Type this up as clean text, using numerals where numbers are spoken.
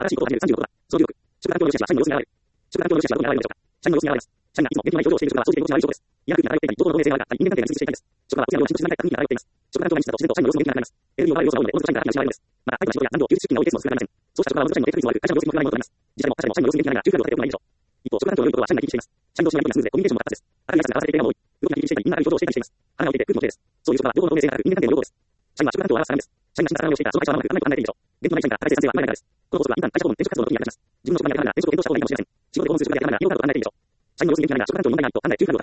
新しいことを始める35ことだ。その記録。宿泊協力者は社員の様子に現れる。宿泊協力者はどこに現れるでしょうか。社員の様子に現れます。社員がいつも元気ない表情をしている職場は総じて居心地が悪い証拠です。嫌な空気が漂っていたり、堂々の冷静があったり、人間関係が充実していたりです。職場は通夜のように真摯になりたい雰囲気が漂っています。職場環境が密だと自然と社員の様子も元気がなくなります。エネルギーをもらえる要素が多いので、温存と社員が気が失われるのです。また、相手の仕事や難度を吸収出勤が多いケースも少なくありません。そうした職場は元社員の定着率も悪く、会社の業績も不安になります。実際も他社でも社員の様子に元気がないが、給料量を下げておくのがいいでしょう。一方、職場環境の良いことは社員が生き生きしています。社員同士のやり取りがスムーズで、コミュニケーションも活発です。明るいやつが合わせているが多い。動きが生き生きしていたり、みんな明るい表情をしていたりしています。花が落ちて空気もきれいです。そういう職場は両方の冷静が高く、人間関係の良好です。社員は職場環境を表すためです。社員が死んだ魚をしていたその会社は間もなく案内を考えていいでしょう。現場の社員が高い生産性は今ないからです。このコースはインターン、会社訪問、転職活動の時に役立ちます。自分の職場に当てはまるが転職を検討した方がいいかもしれません。仕事で訪問する職場で当てはまるが良かったと考えていいでしょう。社員の様子に元気がないが、職場環境に問題がないと案外、給付を